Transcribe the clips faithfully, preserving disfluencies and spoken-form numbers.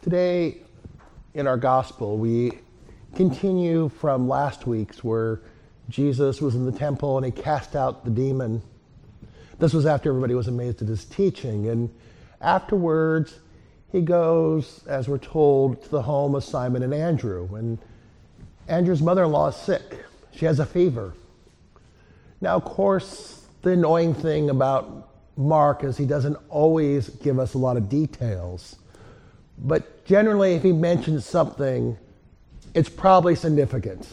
Today in our gospel, we continue from last week's where Jesus was in the temple and he cast out the demon. This was after everybody was amazed at his teaching. And afterwards, he goes, as we're told, to the home of Simon and Andrew. And Andrew's mother-in-law is sick. She has a fever. Now, of course, the annoying thing about Mark is he doesn't always give us a lot of details. But generally, if he mentions something, it's probably significant.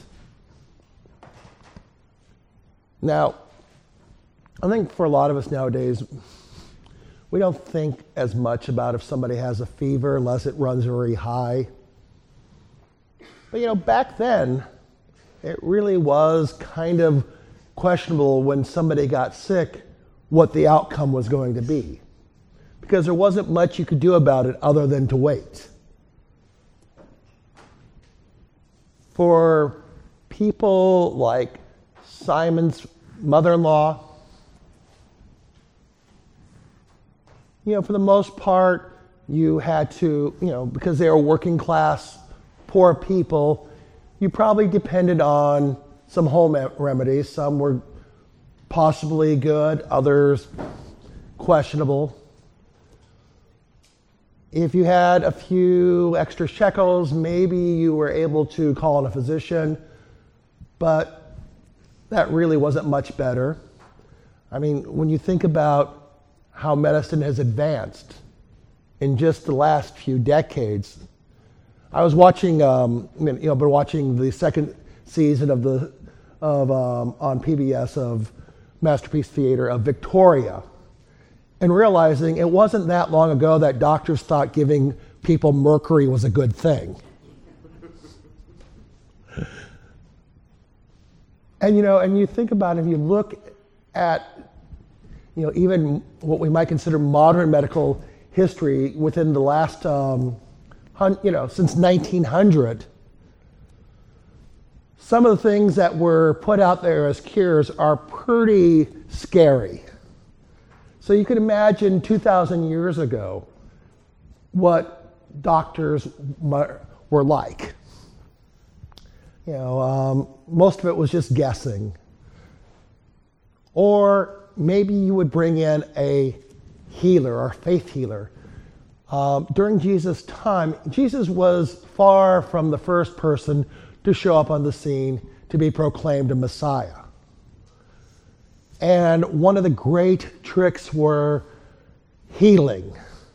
Now, I think for a lot of us nowadays, we don't think as much about if somebody has a fever unless it runs very high. But you know, back then, it really was kind of questionable when somebody got sick what the outcome was going to be, because there wasn't much you could do about it other than to wait. For people like Simon's mother-in-law, you know, for the most part, you had to, you know, because they were working class, poor people, you probably depended on some home remedies. Some were possibly good, others questionable. If you had a few extra shekels, maybe you were able to call in a physician, but that really wasn't much better. I mean, when you think about how medicine has advanced in just the last few decades, I was watching, um, you know, been watching the second season of the of um, on P B S of Masterpiece Theater of Victoria, and realizing it wasn't that long ago that doctors thought giving people mercury was a good thing. And you know, and you think about it, if you look at, you know, even what we might consider modern medical history within the last, um, hun- you know, since nineteen hundred, some of the things that were put out there as cures are pretty scary. So you can imagine two thousand years ago what doctors were like. You know, um, most of it was just guessing. Or maybe you would bring in a healer or faith healer. Um, during Jesus' time, Jesus was far from the first person to show up on the scene to be proclaimed a Messiah. And one of the great tricks were healing.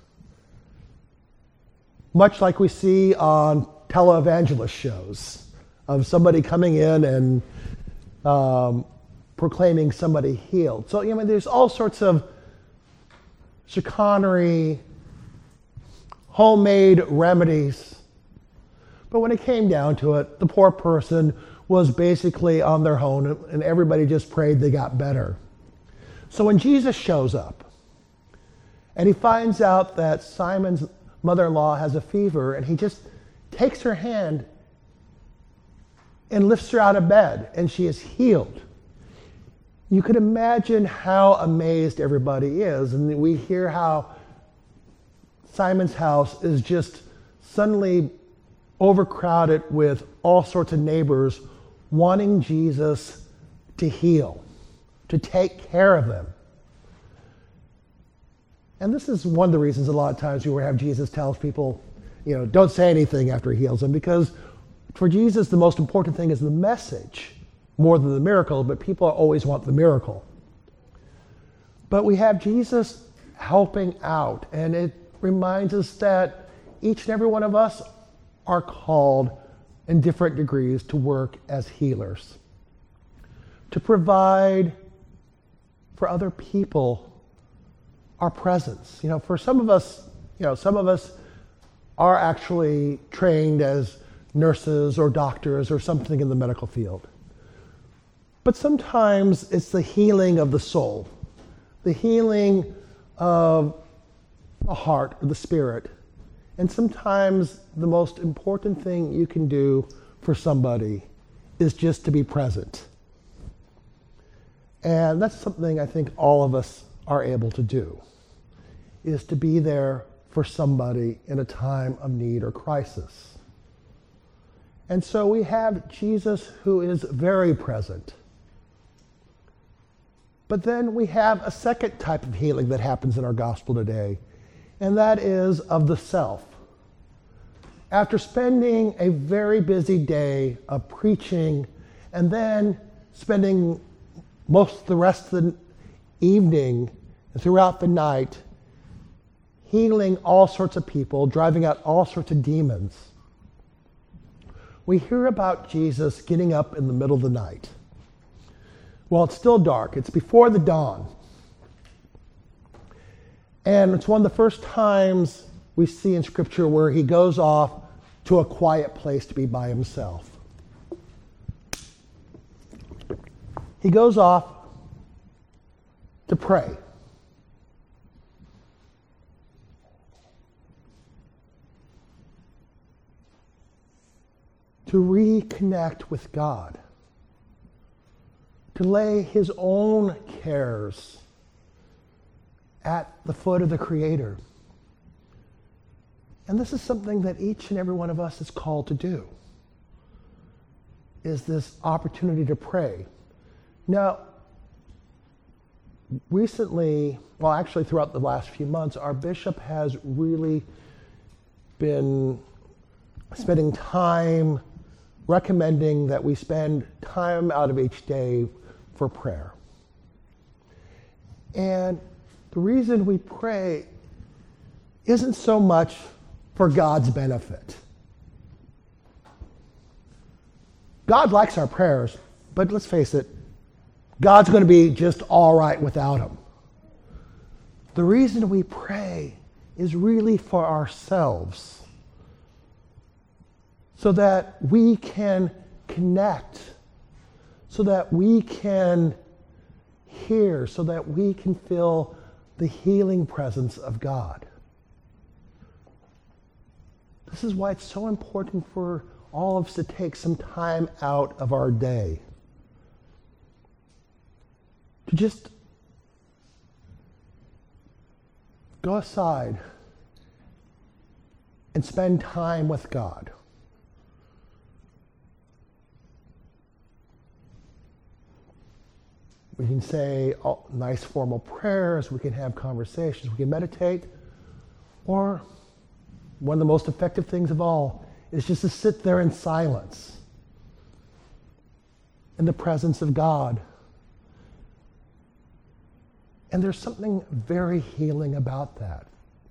Much like we see on televangelist shows of somebody coming in and um, proclaiming somebody healed. So, you know, there's all sorts of chicanery, homemade remedies. But when it came down to it, the poor person was basically on their own, and everybody just prayed they got better. So when Jesus shows up, and he finds out that Simon's mother-in-law has a fever, and he just takes her hand and lifts her out of bed, and she is healed. You could imagine how amazed everybody is, and we hear how Simon's house is just suddenly overcrowded with all sorts of neighbors wanting Jesus to heal, to take care of them. And this is one of the reasons a lot of times we have Jesus tells people, you know, don't say anything after he heals them, because for Jesus the most important thing is the message more than the miracle, but people always want the miracle. But we have Jesus helping out, and it reminds us that each and every one of us are called in different degrees to work as healers, to provide for other people our presence. You know, for some of us, you know, some of us are actually trained as nurses or doctors or something in the medical field. But sometimes it's the healing of the soul, the healing of the heart or the spirit. And sometimes the most important thing you can do for somebody is just to be present. And that's something I think all of us are able to do, is to be there for somebody in a time of need or crisis. And so we have Jesus who is very present. But then we have a second type of healing that happens in our gospel today, and that is of the self. After spending a very busy day of preaching and then spending most of the rest of the evening and throughout the night healing all sorts of people, driving out all sorts of demons, we hear about Jesus getting up in the middle of the night. Well, it's still dark. It's before the dawn. And it's one of the first times we see in Scripture where he goes off to a quiet place to be by himself. He goes off to pray. To reconnect with God. To lay his own cares at the foot of the Creator. And this is something that each and every one of us is called to do, is this opportunity to pray. Now, recently, well, actually throughout the last few months, our bishop has really been spending time recommending that we spend time out of each day for prayer. And the reason we pray isn't so much for God's benefit. God likes our prayers, but let's face it, God's going to be just all right without them. The reason we pray is really for ourselves, so that we can connect, so that we can hear, so that we can feel the healing presence of God. This is why it's so important for all of us to take some time out of our day to just go aside and spend time with God. We can say nice formal prayers, we can have conversations, we can meditate, or one of the most effective things of all is just to sit there in silence in the presence of God. And there's something very healing about that.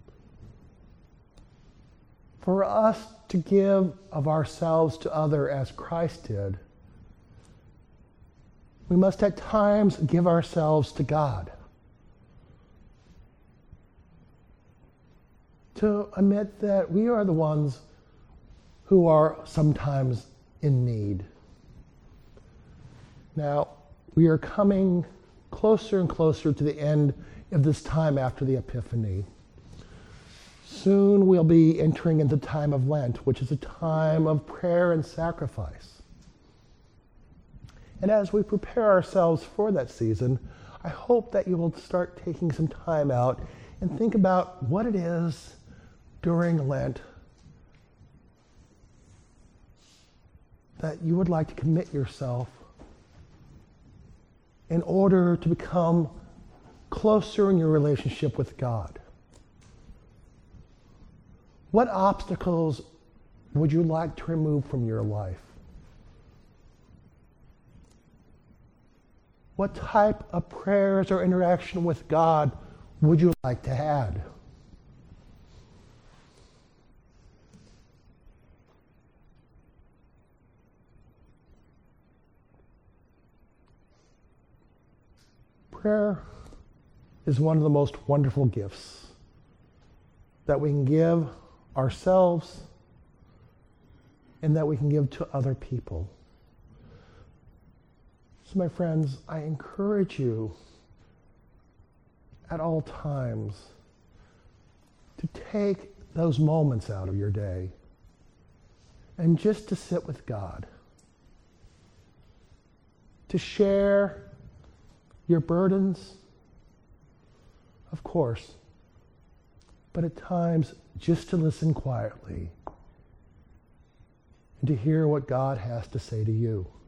For us to give of ourselves to others as Christ did, we must at times give ourselves to God. To admit that we are the ones who are sometimes in need. Now, we are coming closer and closer to the end of this time after the Epiphany. Soon we'll be entering into the time of Lent, which is a time of prayer and sacrifice. And as we prepare ourselves for that season, I hope that you will start taking some time out and think about what it is during Lent that you would like to commit yourself in order to become closer in your relationship with God. What obstacles would you like to remove from your life? What type of prayers or interaction with God would you like to add? Prayer is one of the most wonderful gifts that we can give ourselves and that we can give to other people. So, my friends, I encourage you at all times to take those moments out of your day and just to sit with God, to share your burdens, of course, but at times just to listen quietly and to hear what God has to say to you.